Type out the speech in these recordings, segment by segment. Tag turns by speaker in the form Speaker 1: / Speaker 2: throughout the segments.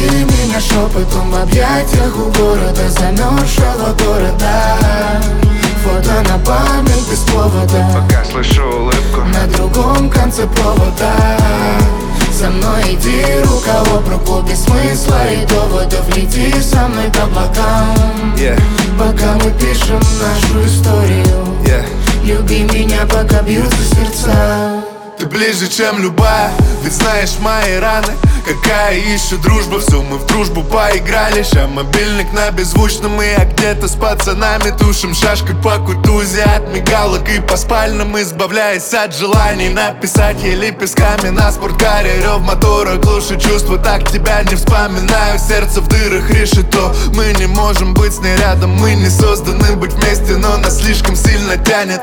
Speaker 1: меня шепотом в объятиях у города, замерзшего города. Фото на память без повода,
Speaker 2: пока слышу улыбку
Speaker 1: на другом конце провода. Со мной иди рука об руку, без смысла и доводов. Лети со мной к облакам, пока мы пишем нашу историю. Люби меня, пока бьются сердца.
Speaker 2: Ты ближе, чем любая, ведь знаешь мои раны. Какая еще дружба, все мы в дружбу поиграли. Ща мобильник на беззвучном, и я где-то с пацанами тушим шашкой по кутузе от мигалок и по спальным, избавляясь от желаний написать ей лепестками на спорткаре. Рев мотора глушит чувства, так тебя не вспоминаю. Сердце в дырах решето, мы не можем быть с ней рядом. Мы не созданы быть вместе, но нас слишком сильно тянет.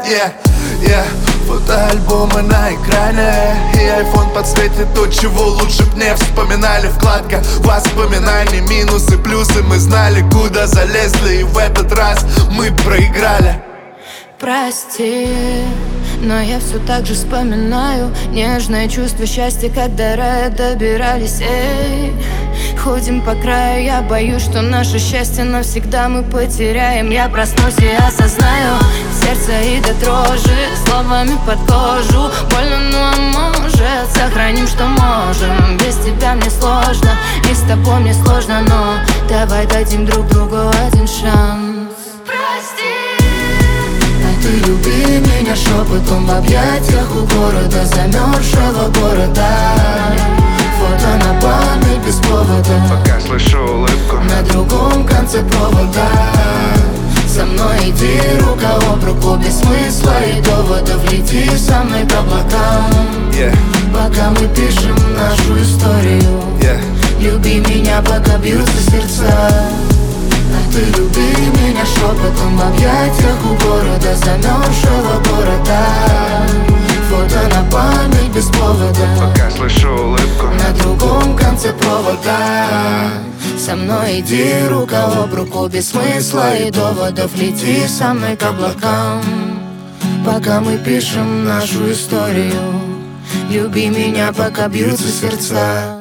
Speaker 2: Фотоальбомы на экране, и айфон подсветит то, чего лучше б не вспоминали. Вкладка воспоминаний, минусы, плюсы. Мы знали, куда залезли, и в этот раз мы проиграли.
Speaker 1: Прости, но я все так же вспоминаю нежное чувство счастья, когда рая добирались. Ходим по краю, я боюсь, что наше счастье навсегда мы потеряем. Я проснусь и осознаю сердце и до дрожи, словами под кожу. Больно, но может, сохраним, что можем. Без тебя мне сложно, и с тобой мне сложно, но давай дадим друг другу один шанс. Прости. Ты люби меня шепотом в объятиях у города, замерзшего города. Фото на память без повода,
Speaker 2: пока слышу улыбку
Speaker 1: на другом конце провода. Со мной иди рука об руку, без смысла и доводов. Лети со мной к облакам, пока мы пишем нашу историю. Люби меня, пока бьются сердца. Ты люби меня шепотом в объятиях у города, замерзшего города. Фото на память без повода,
Speaker 2: пока слышу улыбку
Speaker 1: на другом конце провода. Со мной иди рука об руку, без смысла и доводов. Лети со мной к облакам, пока мы пишем нашу историю. Люби меня, пока бьются сердца.